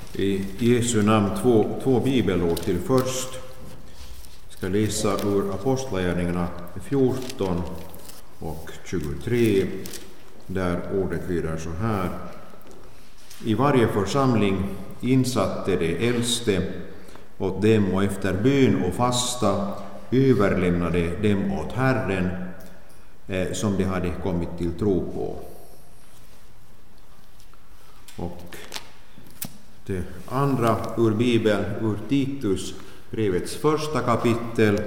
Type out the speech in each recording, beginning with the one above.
I Jesu namn två bibelord till först. Jag ska läsa ur Apostlagärningarna 14 och 23, där ordet lyder så här. I varje församling insatte de äldste åt dem och efter bön och fasta överlämnade dem åt Herren som de hade kommit till tro på. Och det andra ur Bibeln, ur Titus brevets första kapitel.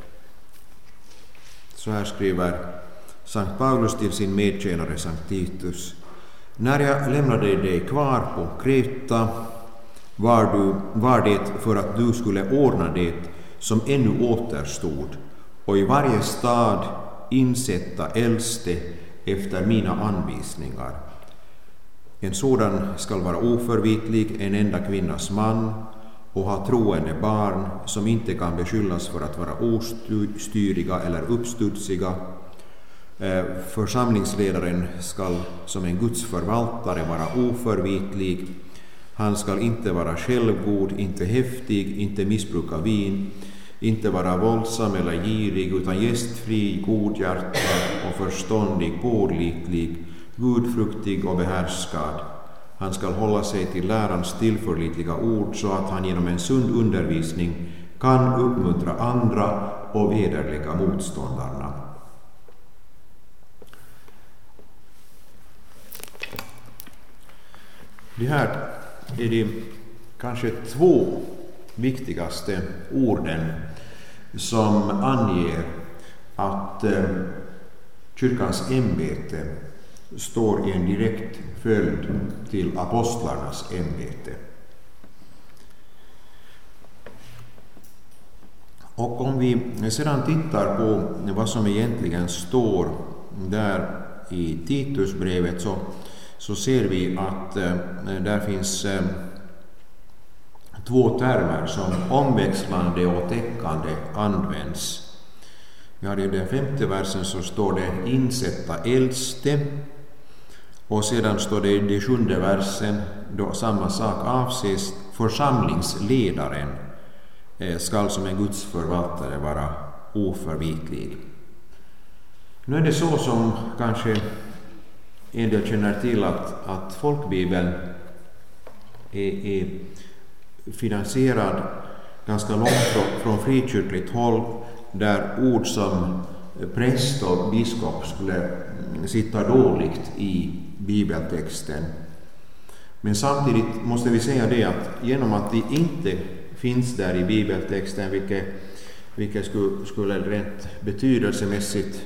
Så här skriver Sankt Paulus till sin medtjänare Sankt Titus. När jag lämnade dig kvar på Kreta var det för att du skulle ordna det som ännu återstod och i varje stad insätta äldste efter mina anvisningar. En sådan skall vara oförvitlig, en enda kvinnas man och ha troende barn som inte kan beskyllas för att vara ostyriga eller uppstudsiga. Församlingsledaren skall som en Guds förvaltare vara oförvitlig. Han skall inte vara självgod, inte häftig, inte missbruka vin, inte vara våldsam eller girig, utan gästfri, godhjärtad och förståndig, pålitlig, gudfruktig och behärskad. Han skall hålla sig till lärans tillförlitliga ord så att han genom en sund undervisning kan uppmuntra andra och vederlägga motståndarna. Det här är de kanske två viktigaste orden som anger att kyrkans ämbete står i en direkt följd till apostlarnas ämbete. Och om vi sedan tittar på vad som egentligen står där i Titusbrevet så ser vi att där finns två termer som omväxlande och täckande används. Vi har i den 5:e versen så står det insätta äldste, och sedan står det i den 7:e versen då samma sak avses, församlingsledaren skall som en Guds förvaltare vara oförvitlig. Nu är det så som kanske en del känner till att folkbibeln är finansierad ganska långt från frikyrkligt håll, där ord som präst och biskop skulle sitta dåligt i bibeltexten. Men samtidigt måste vi säga det att genom att det inte finns där i bibeltexten, vilket skulle rent betydelsemässigt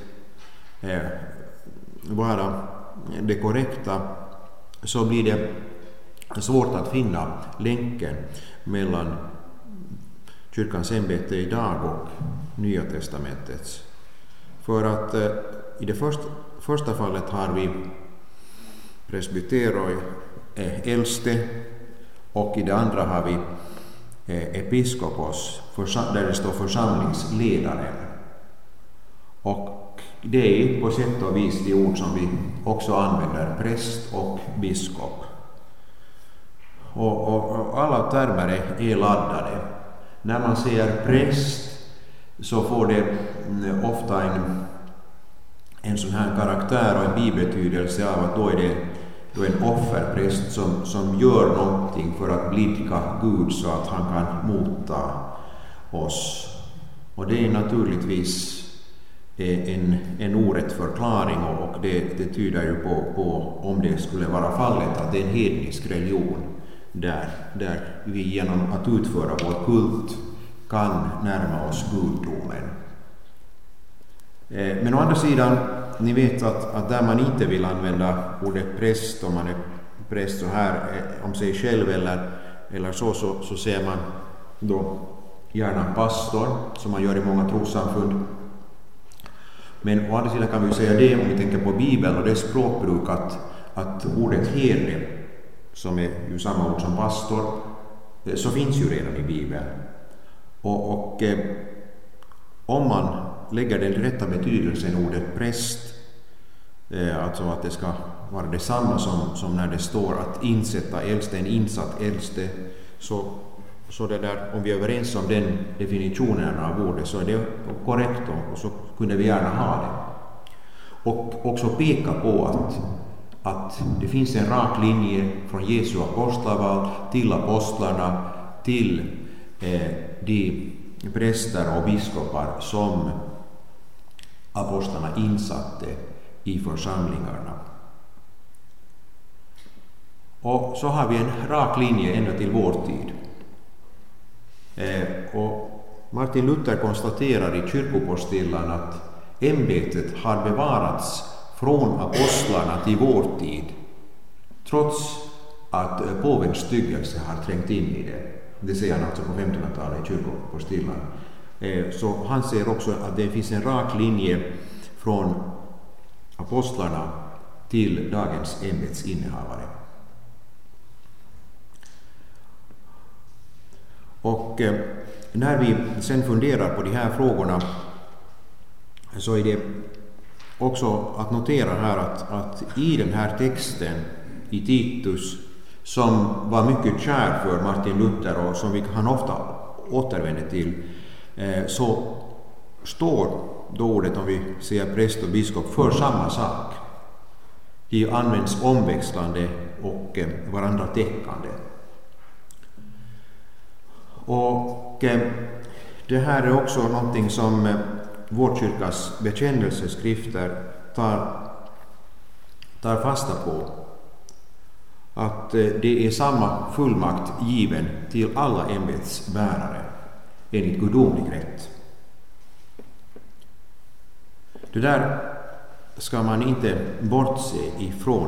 vara det korrekta, så blir det svårt att finna länken mellan kyrkans ämbete idag och Nya testamentets. För att i det första fallet har vi presbyteroi, äldste, och i det andra har vi episkopos, där det står församlingsledaren. Och det är på sätt och vis de ord som vi också använder, präst och biskop. Och alla termer är laddade. När man säger präst så får det ofta en sån här karaktär och en bibetydelse av att då är det en offerpräst som gör någonting för att blidka Gud så att han kan mota oss. Och det är naturligtvis en orätt förklaring, och det tyder ju på om det skulle vara fallet att det är en hednisk religion där vi genom att utföra vår kult kan närma oss gudomen. Men å andra sidan, ni vet att där man inte vill använda ordet präst, om man är präst så här om sig själv eller så säger man då gärna pastor, som man gör i många trossamfund. Men å andra sidan kan vi säga det, om vi tänker på Bibeln och dess språkbruk, att ordet herde, som är ju samma ord som pastor, så finns ju redan i Bibeln. Och om man lägger den rätta betydelsen ordet präst, alltså att det ska vara detsamma som när det står att insätta äldste, en insatt äldste. Så det där, om vi är överens om den definitionen av ordet, så är det korrekt och så kunde vi gärna ha det. Och också peka på att det finns en rak linje från Jesu apostlaval till apostlarna till de präster och biskopar som apostlarna insatte i församlingarna. Och så har vi en rak linje ända till vår tid. Och Martin Luther konstaterar i kyrkopostillan att ämbetet har bevarats från apostlarna till vår tid, trots att påvens styggelse har trängt in i det. Det säger han alltså på 1500-talet i kyrkopostillan. Så han säger också att det finns en rak linje från apostlarna till dagens ämbetsinnehavare. Och när vi sen funderar på de här frågorna, så är det också att notera här att i den här texten i Titus, som var mycket kär för Martin Luther och som han ofta återvänder till, så står då ordet, om vi säger präst och biskop, för samma sak. De används omväxlande och varandra täckande. Och det här är också någonting som vår kyrkas bekännelseskrifter tar fasta på. Att det är samma fullmakt given till alla ämbetsbärare enligt gudomlig rätt. Det där ska man inte bortse ifrån.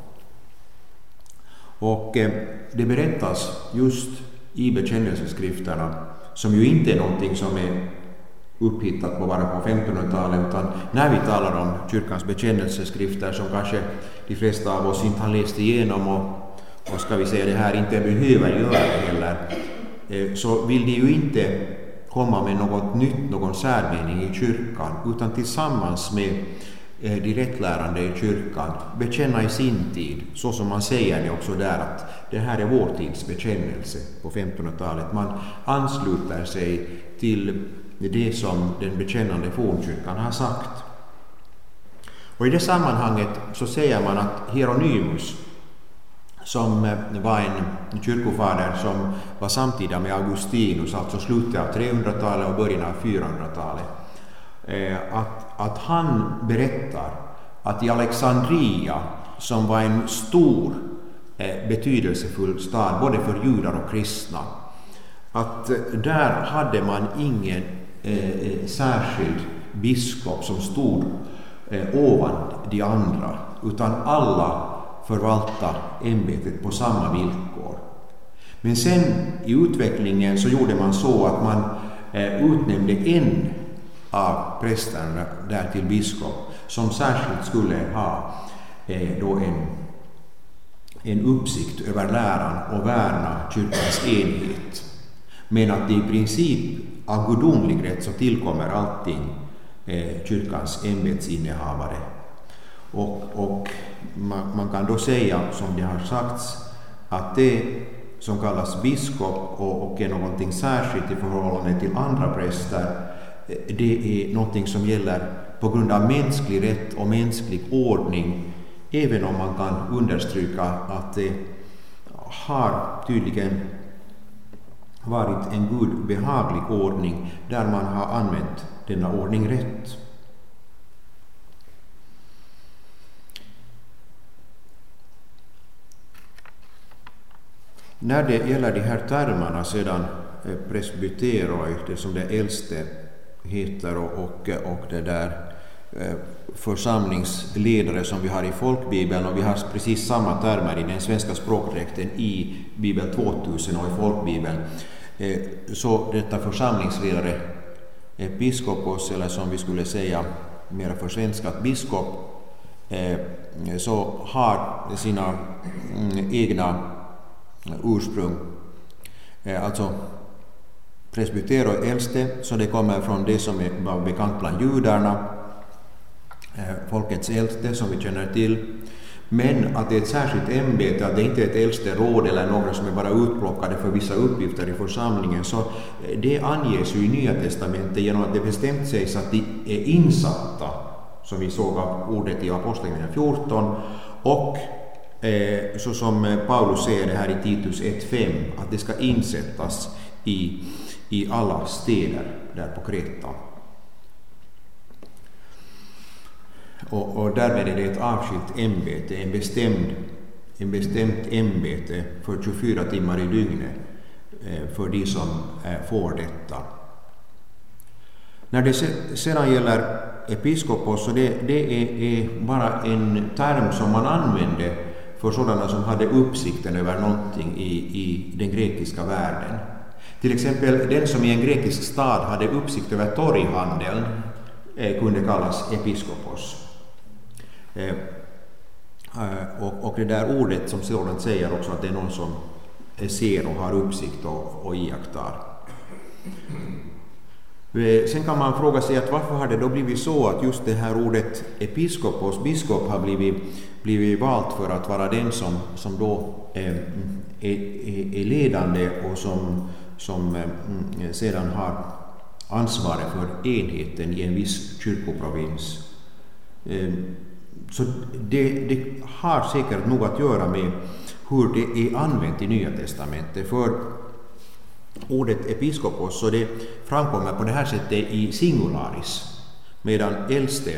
Och det berättas just i bekännelseskrifterna, som ju inte är någonting som är upphittat bara på 1500-talet, utan när vi talar om kyrkans bekännelseskrifter som kanske de flesta av oss inte har läst igenom och ska vi säga det här inte behöver göra det heller, så vill de ju inte komma med något nytt, någon särmening i kyrkan, utan tillsammans med de rättlärande i kyrkan bekänna i sin tid, så som man säger det också där, att det här är vår tids bekännelse på 1500-talet. Man ansluter sig till det som den bekännande fornkyrkan har sagt. Och i det sammanhanget så säger man att Hieronymus, som var en kyrkofader som var samtida med Augustinus, alltså slutet av 300-talet och början av 400-talet, att han berättar att i Alexandria, som var en stor betydelsefull stad både för judar och kristna, att där hade man ingen särskild biskop som stod ovan de andra, utan alla förvalta ämbetet på samma villkor. Men sen i utvecklingen så gjorde man så att man utnämnde en av prästerna där till biskop, som särskilt skulle ha då en uppsikt över läran och värna kyrkans enhet. Men att det i princip av gudomlig rätt så tillkommer allting kyrkans ämbetsinnehavare. Och man kan då säga, som det har sagts, att det som kallas biskop och är någonting särskilt i förhållande till andra präster, det är någonting som gäller på grund av mänsklig rätt och mänsklig ordning, även om man kan understryka att det har tydligen varit en Gud behaglig ordning där man har använt denna ordning rätt. När det gäller de här termerna sedan presbyteroi, det som det äldste heter, och det där församlingsledare som vi har i folkbibeln, och vi har precis samma termer i den svenska språkdräkten i Bibel 2000 och i folkbibeln, så detta församlingsledare, episkopos, eller som vi skulle säga mer försvenskat biskop, så har sina egna ursprung. Alltså presbyteroi äldste, så det kommer från det som var bekant bland judarna, folkets äldste som vi känner till. Men att det är ett särskilt ämbete, att det inte är ett äldste råd eller några som är bara utplockade för vissa uppgifter i församlingen, så det anges ju i Nya testamentet genom att det bestämt sägs att de är insatta, som vi såg av ordet i Apostlagärningarna 14, och så som Paulus säger det här i Titus 1:5, att det ska insättas i alla städer där på Kreta. Och därmed är det ett avskilt ämbete, en bestämt ämbete för 24 timmar i dygnet för de som får detta. När det sedan gäller episkopos, så det är bara en term som man använde för sådana som hade uppsikten över någonting i den grekiska världen. Till exempel den som i en grekisk stad hade uppsikt över torghandeln kunde kallas episkopos. Och det där ordet som sådant säger också att det är någon som ser och har uppsikt och iakttar. Sen kan man fråga sig att varför har det då blivit så att just det här ordet episkopos, biskop, har blivit valt för att vara den som då är ledande och som sedan har ansvaret för enheten i en viss kyrkoprovins. Så det har säkert nog att göra med hur det är använt i Nya testamentet. För ordet episkopos, så det framkommer på det här sättet i singularis, medan äldste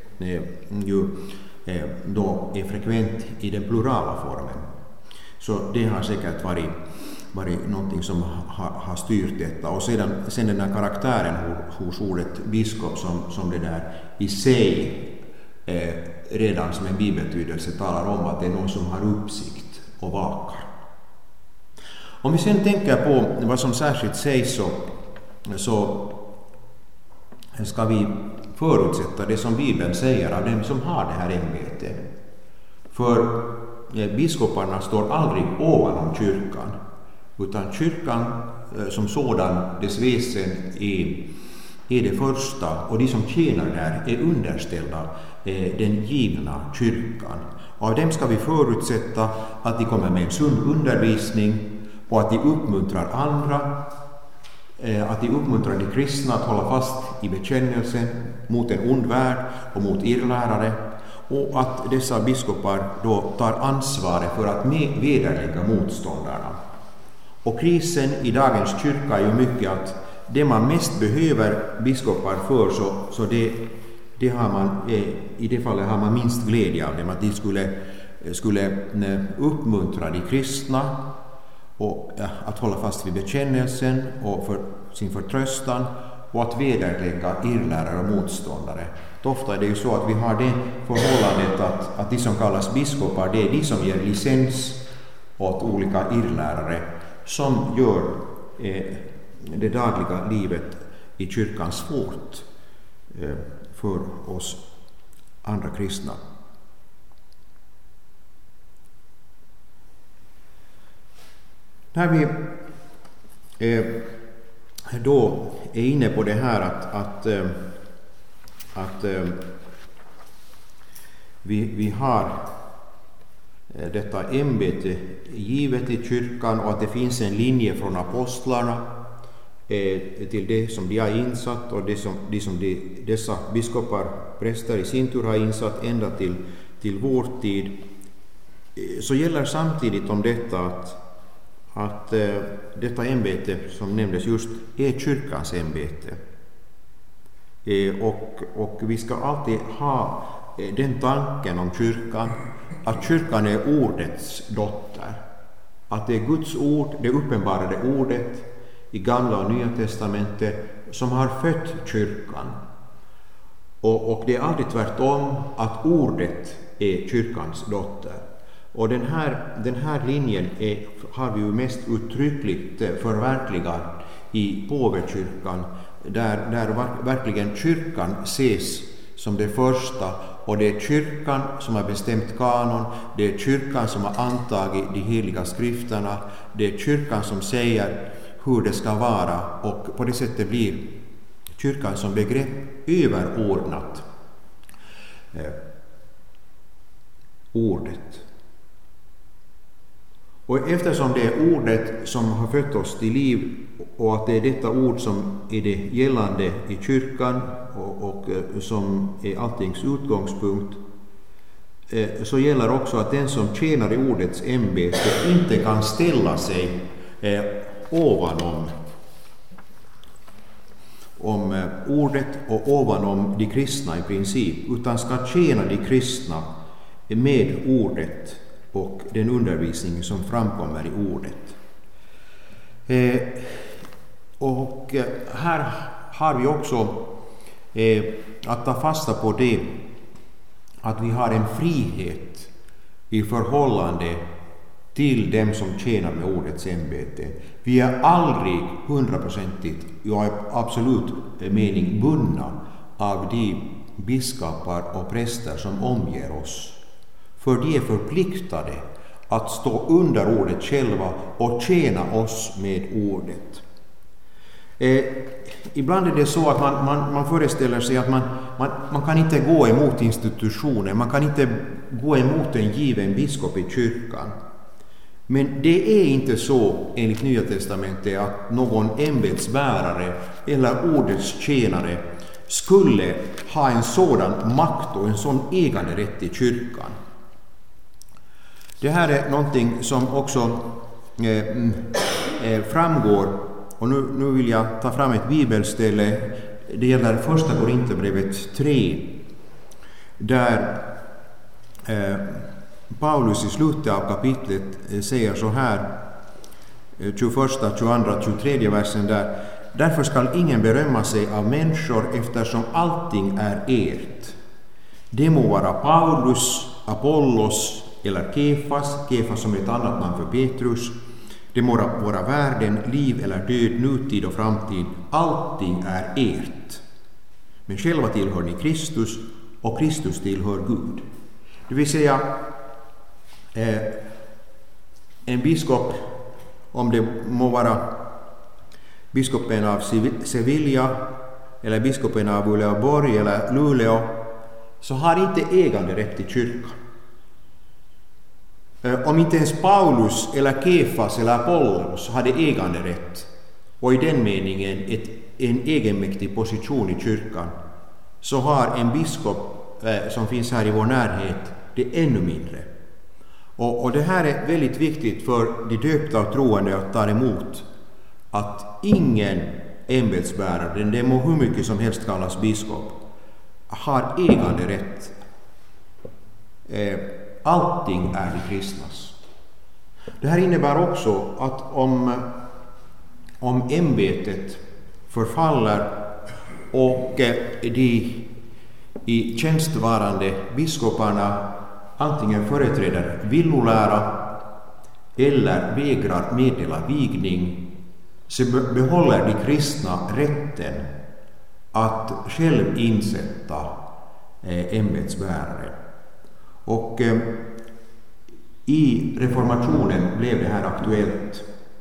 ju då är frekvent i den plurala formen. Så det har säkert varit någonting som har styrt detta. Och sen den här karaktären hos ordet biskop som det där i sig redan som en bibeltydelse talar om att det är någon som har uppsikt och vakar. Om vi sen tänker på vad som särskilt sägs så ska vi förutsätta det som Bibeln säger av dem som har det här ämbetet. För biskoparna står aldrig ovanom kyrkan, utan kyrkan som sådan, dess väsen är det första, och de som tjänar där är underställda den givna kyrkan. Av dem ska vi förutsätta att de kommer med en sund undervisning och att de uppmuntrar andra, att de uppmuntrar de kristna att hålla fast i bekännelsen mot en ond värld och mot irrlärare, och att dessa biskopar då tar ansvaret för att vederlägga motståndarna. Och krisen i dagens kyrka är ju mycket att det man mest behöver biskopar för, så det har man, i det fallet har man minst glädje av dem, att de skulle uppmuntra de kristna och att hålla fast vid bekännelsen och för sin förtröstan, och att vederlägga irrlärare och motståndare. Ofta är det ju så att vi har det förhållandet att de som kallas biskopar, det är de som ger licens åt olika irrlärare som gör det dagliga livet i kyrkan svårt för oss andra kristna. När vi då är inne på det här att vi har detta ämbete givet i kyrkan, och att det finns en linje från apostlarna till det som de har insatt, och dessa biskopar, präster i sin tur har insatt ända till vår tid, så gäller samtidigt om detta att detta ämbete som nämndes just är kyrkans ämbete. Och vi ska alltid ha den tanken om kyrkan, att kyrkan är ordets dotter. Att det är Guds ord, det uppenbarade ordet i Gamla och Nya testamentet som har fött kyrkan. Och det är aldrig tvärtom, att ordet är kyrkans dotter. Och den här linjen har vi ju mest uttryckligt förverkligat i påvekyrkan, där verkligen kyrkan ses som det första, och det är kyrkan som har bestämt kanon, det är kyrkan som har antagit de heliga skrifterna, det är kyrkan som säger hur det ska vara, och på det sättet blir kyrkan som begrepp överordnat. ordet. Och eftersom det är ordet som har fött oss till liv och att det är detta ord som är det gällande i kyrkan och som är alltings utgångspunkt, så gäller också att den som tjänar i ordets ämbete inte kan ställa sig ovanom ordet och ovanom de kristna i princip, utan ska tjäna de kristna med ordet och den undervisning som framkommer i ordet. Och här har vi också att ta fasta på det att vi har en frihet i förhållande till dem som tjänar med ordets ämbete. Vi är aldrig 100%igt, jag är absolut mening bundna av de biskopar och präster som omger oss. För de är förpliktade att stå under ordet själva och tjäna oss med ordet. Ibland är det så att man föreställer sig att man kan inte gå emot institutionen, man kan inte gå emot en given biskop i kyrkan. Men det är inte så enligt Nya testamentet att någon ämbetsbärare eller ordets tjänare skulle ha en sådan makt och en sån äganderätt i kyrkan. Det här är någonting som också framgår, och nu vill jag ta fram ett bibelställe. Det gäller första Korinthierbrevet 3, där Paulus i slutet av kapitlet säger så här, 21, 22, 23 versen där: därför skall ingen berömma sig av människor, eftersom allting är ert. Det må vara Paulus, Apollos eller Kefas som är ett annat namn för Petrus. Det må vara världen, liv eller död, nutid och framtid. Allting är ert. Men själva tillhör ni Kristus och Kristus tillhör Gud. Det vill säga, en biskop, om det må vara biskopen av Sevilla eller biskopen av Uleåborg eller Luleå, så har inte äganderätt i kyrkan. Om inte ens Paulus eller Kefas eller Apollos hade äganderätt och i den meningen en egenmäktig position i kyrkan, så har en biskop som finns här i vår närhet det ännu mindre. Och det här är väldigt viktigt för de döpta och troende att ta emot, att ingen ämbetsbärare, det må hur mycket som helst kallas biskop, har äganderätt. Allting är de kristnas. Det här innebär också att om ämbetet förfaller och de i tjänstvarande biskoparna antingen företräder villolära eller vägrar meddela vigning, så behåller de kristna rätten att själv insätta ämbetsbärare. Och i reformationen blev det här aktuellt.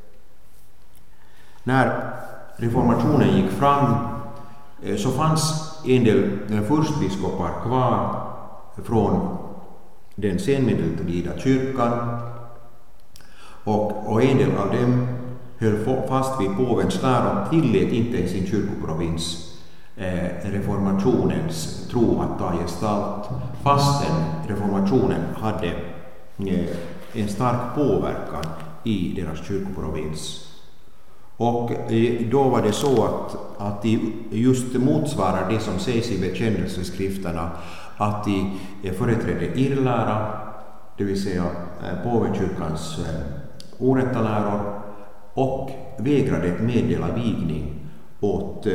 När reformationen gick fram så fanns en del furstbiskopar kvar från den senmedeltida kyrkan, och en del av dem höll fast vid påvens lära och tillät inte i sin kyrkoprovins reformationens tro att ta gestalt, fastän reformationen hade en stark påverkan i deras kyrkoprovins. Och då var det så att de just motsvarar det som sägs i bekännelseskrifterna, att de företrädde irrlära, det vill säga påvekyrkans orätta läror, och vägrade meddela vigning åt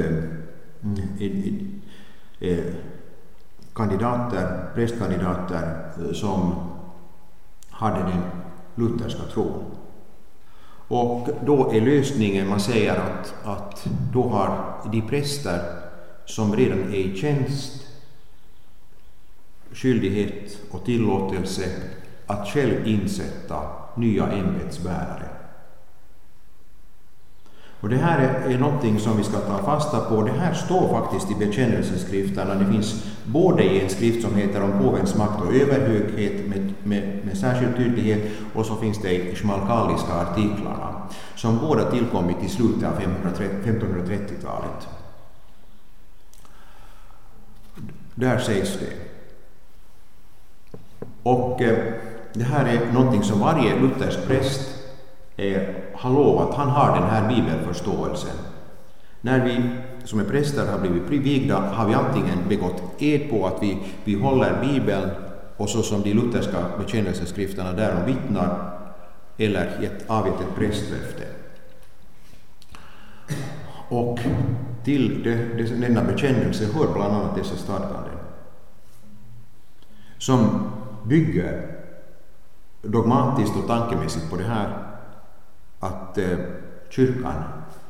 prästkandidater som hade den lutherska tron. Och då är lösningen, man säger att då har de präster som redan är i tjänst skyldighet och tillåtelse att själv insätta nya ämbetsbärare. Och det här är någonting som vi ska ta fasta på. Det här står faktiskt i bekännelseskrifterna. Det finns både i en skrift som heter om påvens makt och överhöghet med särskild tydlighet, och så finns det i schmalkaldiska artiklarna som båda tillkommit i slutet av 1530-talet. Där sägs det. Och det här är någonting som varje luthersk präst har lovat. Han har den här bibelförståelsen. När vi som är präster har blivit vigda har vi antingen begått ed på att vi håller Bibeln, och så som de lutherska bekännelseskrifterna därom vittnar, eller avgett ett prästlöfte. Och till denna bekännelse hör bland annat dessa stadganden som bygger dogmatiskt och tankemässigt på det här att kyrkan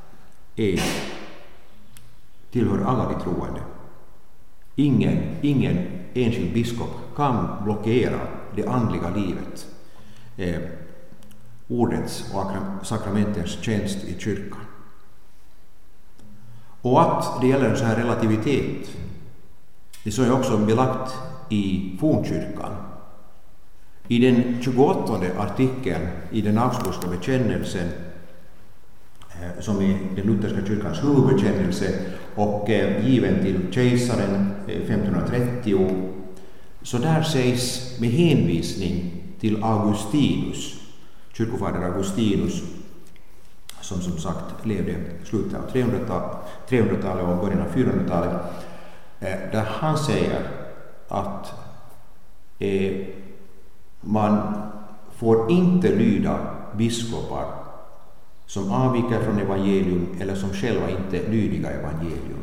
tillhör alla de troende. Ingen enskild biskop kan blockera det andliga livet, ordets och sakramentens tjänst i kyrkan. Och att det gäller en sån här relativitet, det så är också belagt i fornkyrkan. I den 28:e artikeln i den Augsburgska bekännelsen, som är den lutherska kyrkans huvudbekännelse och given till kejsaren 1530, så där sägs med hänvisning till Augustinus, kyrkofader Augustinus, som sagt levde slutet av 300-talet och början av 400-talet, där han säger att man får inte lyda biskopar som avviker från evangelium eller som själva inte är lydiga evangelium.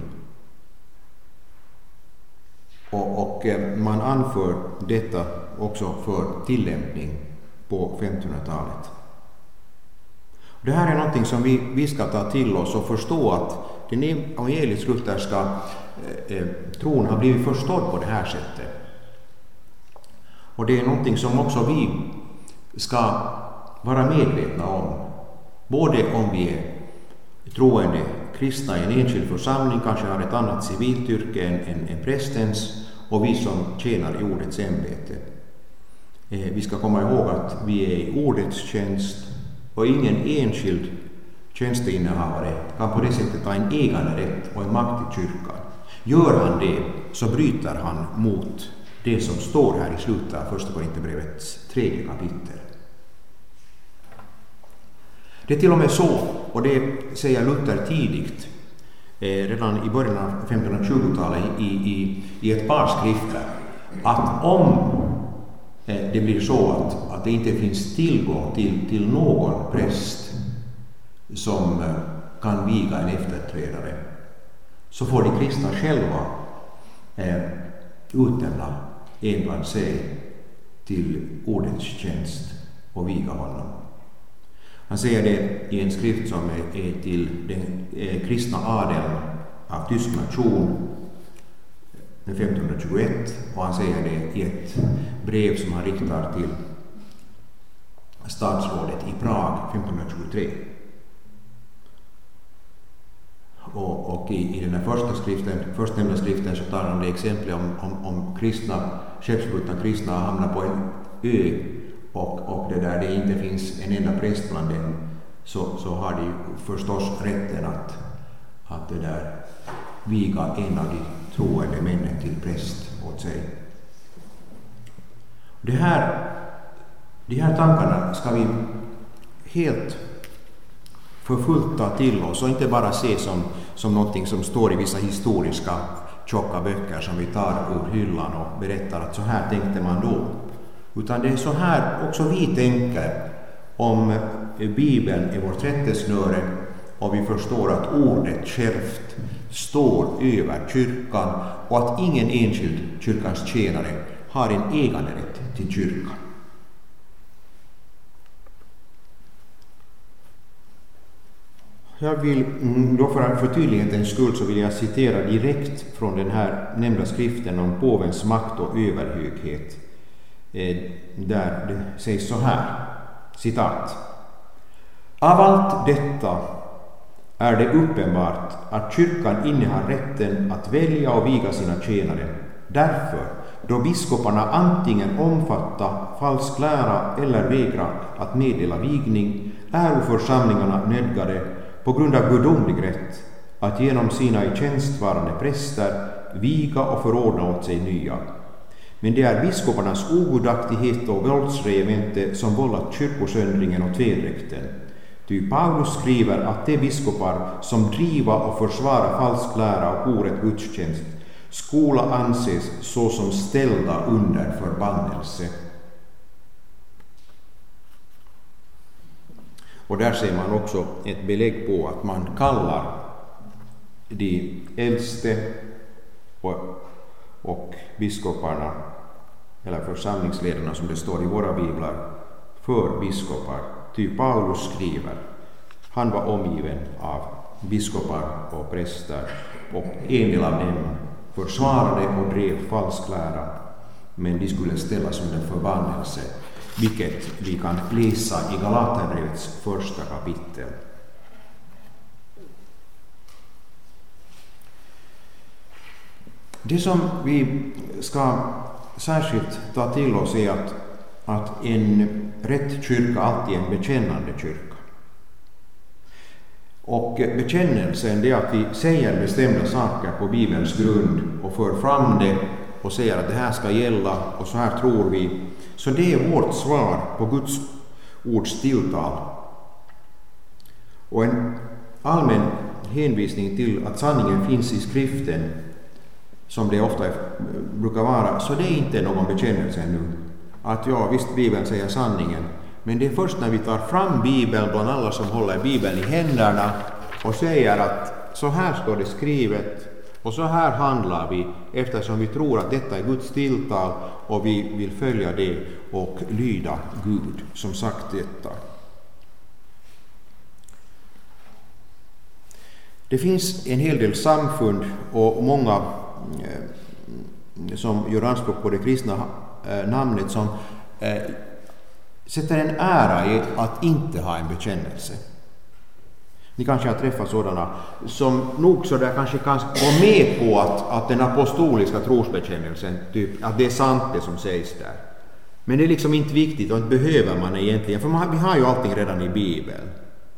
Och man anför detta också för tillämpning på 1500-talet. Det här är någonting som vi ska ta till oss och förstå, att den evangelisk-lutherska tron har blivit förstådd på det här sättet. Och det är någonting som också vi ska vara medvetna om. Både om vi är troende kristna i en enskild församling, kanske har ett annat civiltyrke än prästens, och vi som tjänar i ordets ämbete. Vi ska komma ihåg att vi är i ordets tjänst, och ingen enskild tjänsteinnehavare kan på det sättet ta en äganderätt och en makt i kyrkan. Gör han det så bryter han mot det som står här i slutet av Första Korinthierbrevets 3:e kapitel. Det är till och med så, och det säger Luther tidigt, redan i början av 1520-talet i ett par skrifter, att om det blir så att det inte finns tillgång till någon präst som kan viga en efterträdare, så får de kristna själva utnämna en bland sig till ordens tjänst och viga honom. Han säger det i en skrift som är till den kristna adeln av tysk nation 1521, och han säger det i ett brev som han riktar till statsrådet i Prag 1523. Och i den här förstnämnda skriften så tar han det exempel om kristna, skeppsbrutna kristna hamnar på en ö och det där det inte finns en enda präst bland dem, så har de förstås rätten att det där viga en av de troende männen till präst åt sig. De här tankarna ska vi helt för fullt ta till oss och inte bara se som någonting som står i vissa historiska tjocka böcker som vi tar ur hyllan och berättar att så här tänkte man då. Utan det är så här också vi tänker om Bibeln är vårt rättesnöre, och vi förstår att ordet självt står över kyrkan och att ingen enskild kyrkans tjänare har en äganderätt till kyrkan. Jag vill då för tydlighetens skull så vill jag citera direkt från den här nämnda skriften om påvens makt och överhöghet, där det sägs så här, citat: Av allt detta är det uppenbart att kyrkan innehar rätten att välja och viga sina tjänare. Därför, då biskoparna antingen omfattar falsk lära eller vägrar att meddela vigning, är församlingarna nödgade på grund av gudomlig rätt att genom sina i tjänstvarande präster viga och förordna åt sig nya. Men det är biskoparnas ogudaktighet och våldsregemente som vållat kyrkosöndringen och tverdräkten. Ty Paulus skriver att de biskopar som driva och försvara falsk lära och orätt gudstjänst skola anses såsom ställda under förbannelse. Och där ser man också ett belägg på att man kallar de äldste och biskoparna, eller församlingsledarna som det står i våra biblar, för biskopar. Ty Paulus skriver, han var omgiven av biskopar och präster, och en del av dem försvarade och drev falsk lära, men de skulle ställas under förbannelse, vilket vi kan läsa i Galaterbrevets första kapitel. Det som vi ska särskilt ta till oss är att en rätt kyrka alltid är en bekännande kyrka. Och bekännelsen är att vi säger bestämda saker på Bibelns grund och för fram det och säger att det här ska gälla och så här tror vi. Så det är vårt svar på Guds ords tilltal. Och en allmän hänvisning till att sanningen finns i skriften, som det ofta brukar vara, så det är inte någon bekännelse ännu. Att ja, visst, Bibeln säger sanningen, men det är först när vi tar fram Bibeln bland alla som håller Bibeln i händerna och säger att så här står det skrivet och så här handlar vi, eftersom vi tror att detta är Guds tilltal och vi vill följa det och lyda Gud som sagt detta. Det finns en hel del samfund och många som gör anspråk på det kristna namnet som sätter en ära i att inte ha en bekännelse. Ni kanske har träffat sådana som nog så där kanske kan gå med på att den apostoliska trosbekännelsen, typ, att det är sant det som sägs där. Men det är liksom inte viktigt och inte behöver man egentligen, för vi har ju allting redan i Bibeln.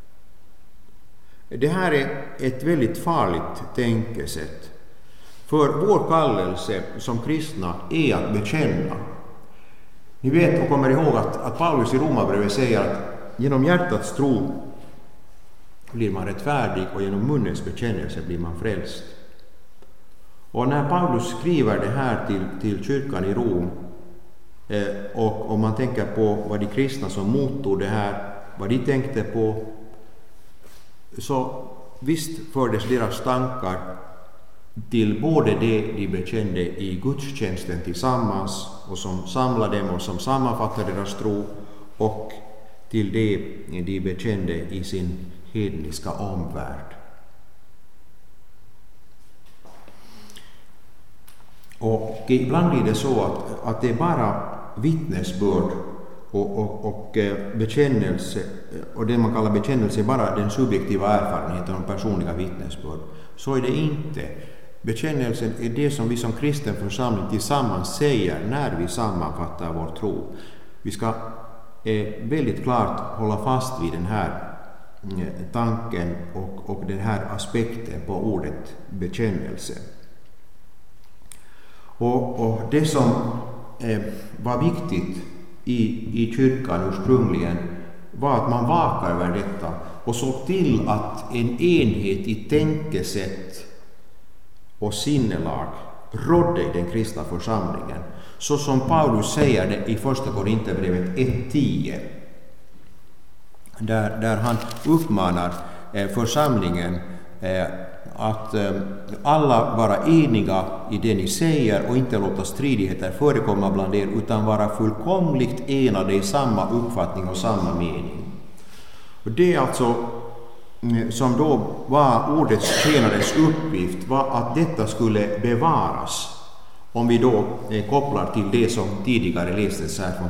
Det här är ett väldigt farligt tänkesätt. För vår kallelse som kristna är att bekänna. Ni vet och kommer ihåg att Paulus i Romarbrevet säger att genom hjärtats tro blir man rättfärdig och genom munnens bekännelse blir man frälst. Och när Paulus skriver det här till kyrkan i Rom och om man tänker på vad de kristna som mottog det här, vad de tänkte på, så visst fördes deras tankar till både det de bekände i gudstjänsten tillsammans och som samlade dem och som sammanfattade deras tro, och till det de bekände i sin hedniska omvärld. Och ibland blir det så att det är bara vittnesbörd och bekännelse, och det man kallar bekännelse är bara den subjektiva erfarenheten och personliga vittnesbörd. Så är det inte. Bekännelsen är det som vi som kristen församling tillsammans säger när vi sammanfattar vår tro. Vi ska väldigt klart hålla fast vid den här tanken och den här aspekten på ordet bekännelse. Och det som var viktigt i kyrkan ursprungligen var att man vakar över detta och såg till att en enhet i tänkesätt och sinnelag rådde i den kristna församlingen, så som Paulus säger det i första Korinthierbrevet 1:10, där han uppmanar församlingen att alla vara eniga i det ni säger och inte låta stridigheter förekomma bland er, utan vara fullkomligt enade i samma uppfattning och samma mening. Och det är alltså som då var ordets tjänares uppgift, var att detta skulle bevaras. Om vi då kopplar till det som tidigare lästes här från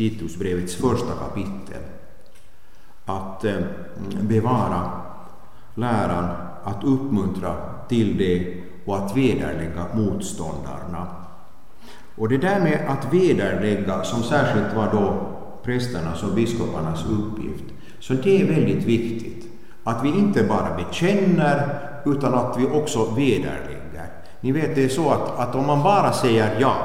Titusbrevets första kapitel, att bevara läran att uppmuntra till det och att vederlägga motståndarna. Och det där med att vederlägga, som särskilt var då prästernas och biskoparnas uppgift, så det är väldigt viktigt. Att vi inte bara bekänner utan att vi också vederlägger. Ni vet, det är så att om man bara säger ja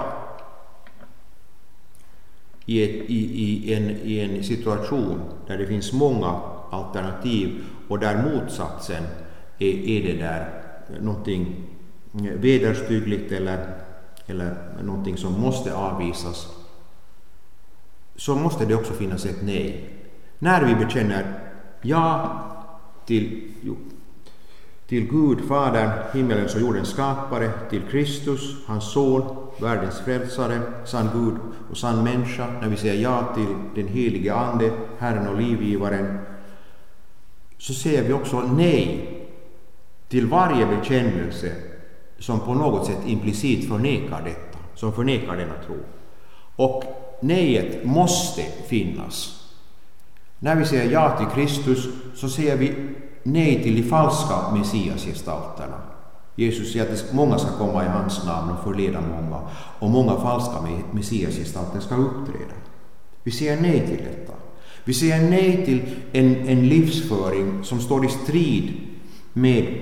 i en situation där det finns många alternativ och där motsatsen är det där någonting vederstyggligt eller någonting som måste avvisas, så måste det också finnas ett nej. När vi bekänner ja till Gud, Fadern, himmelens och jordens skapare, till Kristus, hans son, världens frälsare, sann Gud och sann människa, när vi säger ja till den helige Ande, Herren och livgivaren, så säger vi också nej till varje bekännelse som på något sätt implicit förnekar detta, som förnekar denna tro. Och nejet måste finnas. När vi säger ja till Kristus så säger vi nej till de falska messiasgestalterna. Jesus säger att många ska komma i hans namn och förleda många, och många falska messiasgestalter ska uppträda. Vi säger nej till detta. Vi säger nej till en livsföring som står i strid med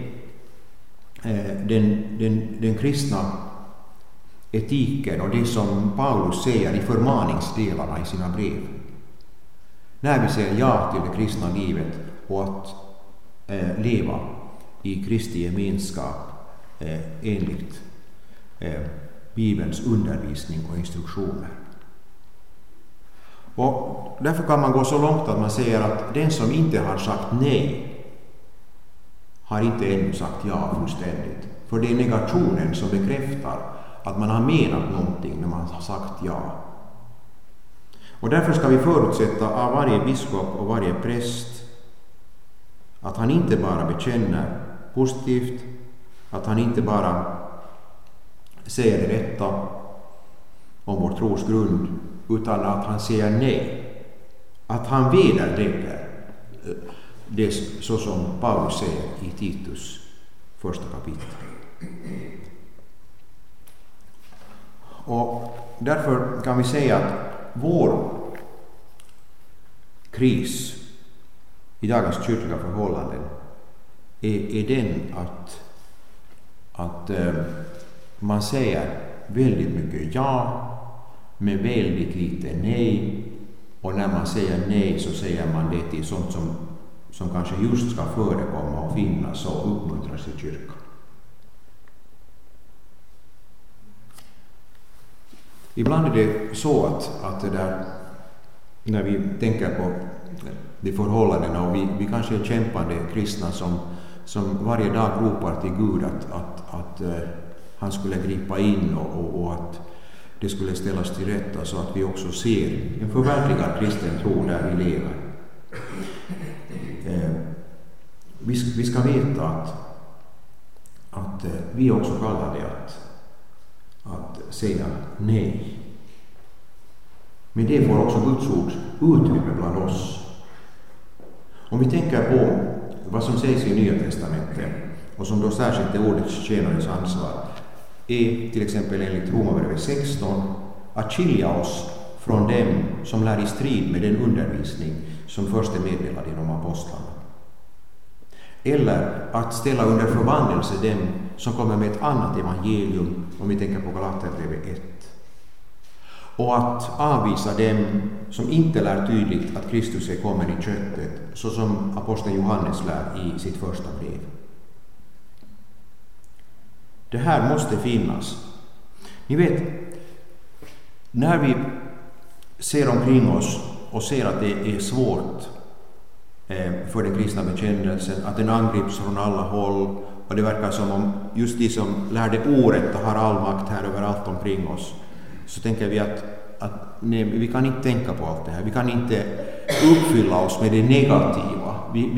den kristna etiken och det som Paulus säger i förmaningsdelarna i sina brev. När vi säger ja till det kristna livet och att leva i Kristi gemenskap enligt Bibelns undervisning och instruktioner. Och därför kan man gå så långt att man säger att den som inte har sagt nej har inte ännu sagt ja fullständigt. För det är negationen som bekräftar att man har menat någonting när man har sagt ja. Och därför ska vi förutsätta av varje biskop och varje präst att han inte bara bekänner positivt, att han inte bara säger det rätta om vår tros grund, utan att han säger nej. Att han vederlägger det, så som Paulus säger i Titus första kapitel. Och därför kan vi säga att vår kris i dagens kyrkliga förhållanden är den att man säger väldigt mycket ja med väldigt lite nej, och när man säger nej så säger man det till sånt som kanske just ska förekomma och finnas och uppmuntras i kyrkan. Ibland är det så att det där, när vi tänker på de förhållandena, och vi kanske är kämpande kristna som varje dag ropar till Gud att han skulle gripa in och att det skulle ställas till rätta, så att vi också ser en förverkligad kristen tro där vi lever. Vi ska veta att vi också kallar det att säga nej. Men det får också Guds ord utrymme bland oss. Om vi tänker på vad som sägs i Nya testamentet, och som då särskilt är ordets tjänares ansvar, är till exempel enligt Romarbrevet 16 att skilja oss från dem som lär i strid med den undervisning som först är meddelad genom apostlarna. Eller att ställa under förbannelse dem som kommer med ett annat evangelium, om vi tänker på Galaterbrevet 1. Och att avvisa dem som inte lär tydligt att Kristus är kommen i köttet, så som aposteln Johannes lär i sitt första brev. Det här måste finnas. Ni vet, när vi ser omkring oss och ser att det är svårt för den kristna bekännelsen, att den angrips från alla håll, och det verkar som om just de som lärde ordet har all makt här överallt omkring oss, så tänker vi att nej, vi kan inte tänka på allt det här. Vi kan inte uppfylla oss med det negativa.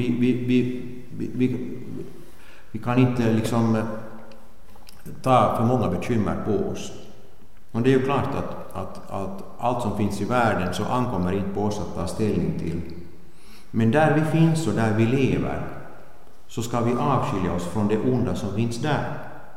Vi kan inte liksom ta för många bekymmer på oss. Och det är ju klart att allt som finns i världen så ankommer inte på oss att ta ställning till. Men där vi finns och där vi lever, så ska vi avskilja oss från det onda som finns där.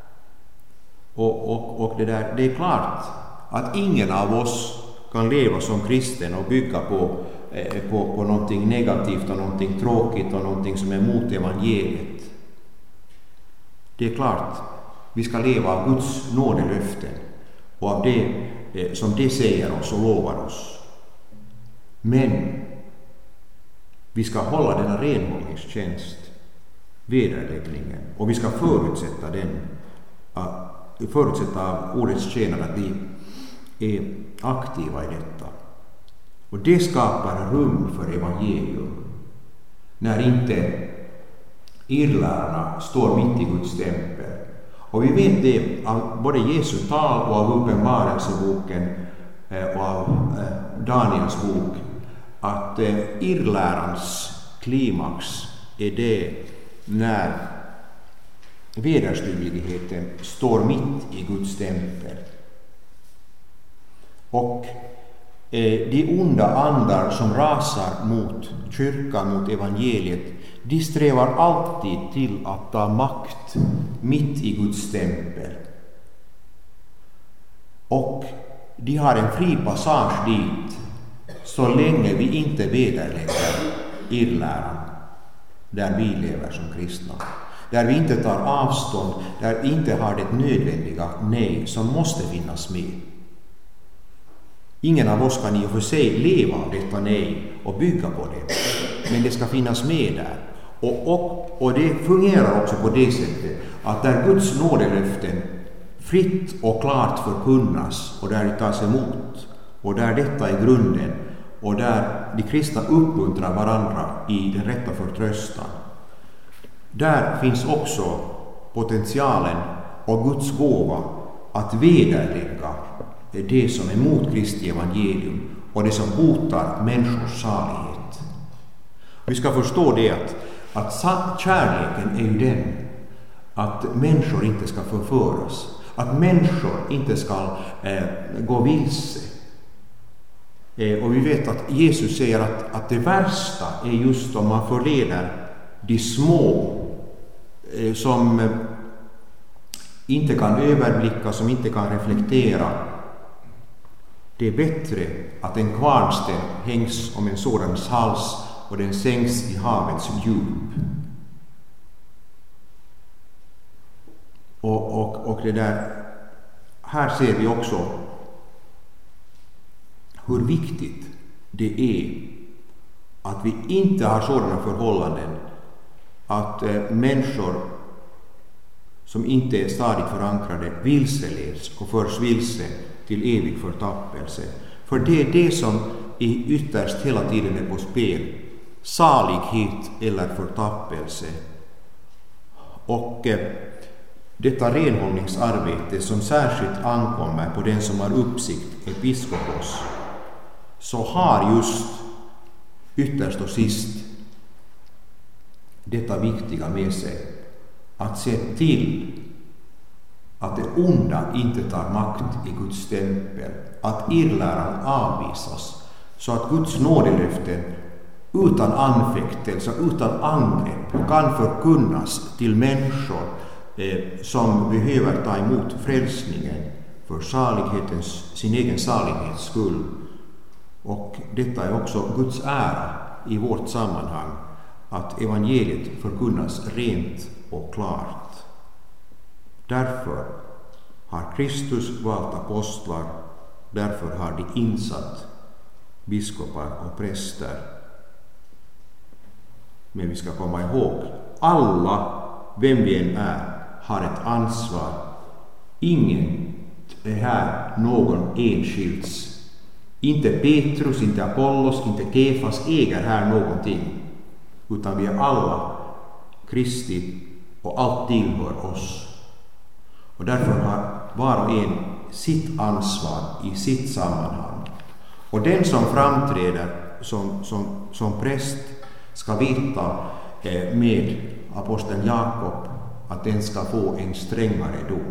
Och det är klart att ingen av oss kan leva som kristen och bygga på någonting negativt och någonting tråkigt och någonting som är mot evangeliet. Det är klart, vi ska leva av Guds nådelöften och av det som det säger oss och lovar oss. Men vi ska hålla denna renhållningstjänst, vederläggningen, och vi ska förutsätta av ordets tjänare att vi är aktiva i detta. Och det skapar rum för evangelium när inte irrlärarna står mitt i Guds tempel. Och vi vet det av både Jesu tal och av Uppenbarelseboken och av Daniels bok, att irrlärans klimax är det när vederstyggligheten står mitt i Guds tempel. Och de onda andar som rasar mot kyrkan, mot evangeliet, de strävar alltid till att ta makt mitt i Guds tempel. Och de har en fri passage dit så länge vi inte vederlägger irrläran där vi lever som kristna. Där vi inte tar avstånd, där vi inte har det nödvändiga nej som måste finnas med. Ingen av oss kan i och för sig leva av detta nej och bygga på det, men det ska finnas med där. Och det fungerar också på det sättet att där Guds nådelöften fritt och klart förkunnas och där det tas emot och där detta är grunden och där de kristna uppmuntrar varandra i den rätta förtröstan, där finns också potentialen och Guds gåva att vederlägga det som är mot Kristi evangelium och det som hotar människors salighet. Vi ska förstå det att kärleken är ju den att människor inte ska förföras, att människor inte ska gå vilse. Och vi vet att Jesus säger att det värsta är just om man förleder de små som inte kan överblicka, som inte kan reflektera. Det är bättre att en kvarnsten hängs om en sådans hals och den sänks i havets djup. Och det där, här ser vi också hur viktigt det är att vi inte har sådana förhållanden att människor som inte är stadigt förankrade vilseleds och förs vilse till evig förtappelse. För det är det som ytterst hela tiden är på spel. Salighet eller förtappelse. Och detta renhållningsarbete som särskilt ankommer på den som har uppsikt, episkopos, så har just ytterst och sist detta viktiga med sig att se till att det onda inte tar makt i Guds tempel, att irrläran avvisas så att Guds nådelöften utan anfäktelse, utan angrepp kan förkunnas till människor som behöver ta emot frälsningen för sin egen salighets skull. Och detta är också Guds ära i vårt sammanhang, att evangeliet förkunnas rent och klart. Därför har Kristus valt apostlar, därför har de insatt biskopar och präster. Men vi ska komma ihåg, alla, vem vi än är, har ett ansvar. Ingen är här någon enskilds. Inte Petrus, inte Apollos, inte Kefas äger här någonting, utan vi är alla Kristi och allt tillhör oss. Och därför har var och en sitt ansvar i sitt sammanhang. Och den som framträder som präst ska veta med aposteln Jakob att den ska få en strängare dom.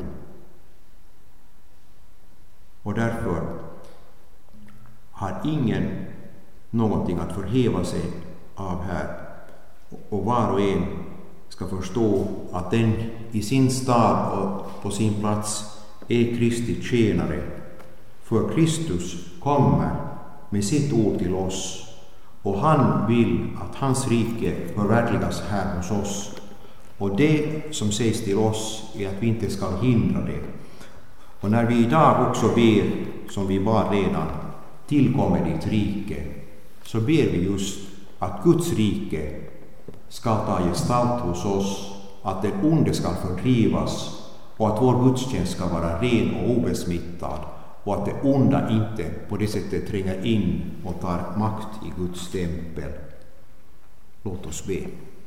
Och därför har ingen någonting att förhäva sig av här. Och var och en ska förstå att den i sin stad och på sin plats är Kristi tjänare. För Kristus kommer med sitt ord till oss och han vill att hans rike förverkligas här hos oss. Och det som sägs till oss är att vi inte ska hindra det. Och när vi idag också ber, som vi bad redan, tillkommer ditt rike, så ber vi just att Guds rike ska ta gestalt hos oss, att det onde ska fördrivas och att vår gudstjänst ska vara ren och obesmittad och att det onda inte på det sättet tränger in och tar makt i Guds tempel. Låt oss be.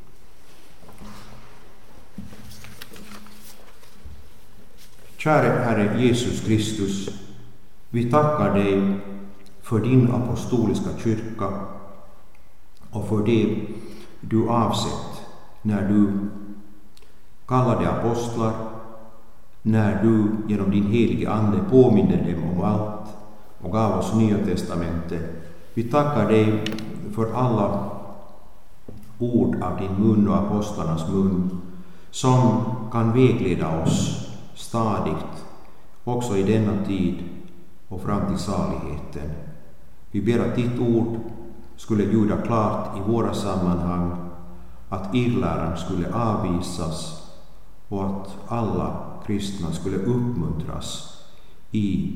Käre Herre Jesus Kristus, vi tackar dig för din apostoliska kyrka och för det du avsett när du kallade apostlar, när du genom din helige ande påminner dem om allt och gav oss Nya testamentet. Vi tackar dig för alla ord av din mun och apostlarnas mun som kan vägleda oss stadigt också i denna tid och fram till saligheten. Vi ber att ditt ord skulle ljuda klart i våra sammanhang, att irrläran skulle avvisas och att alla kristna skulle uppmuntras i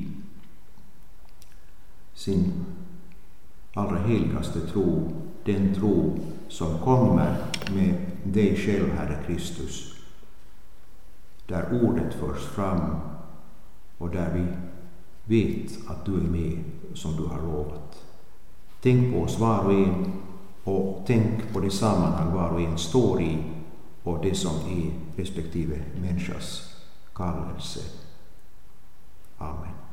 sin allra heligaste tro, den tro som kommer med dig själv, Herre Kristus, där ordet förs fram och där vi vet att du är med som du har lovat. Tänk på oss var och en och tänk på det sammanhang var och en står i och det som är respektive människas kallelse. Amen.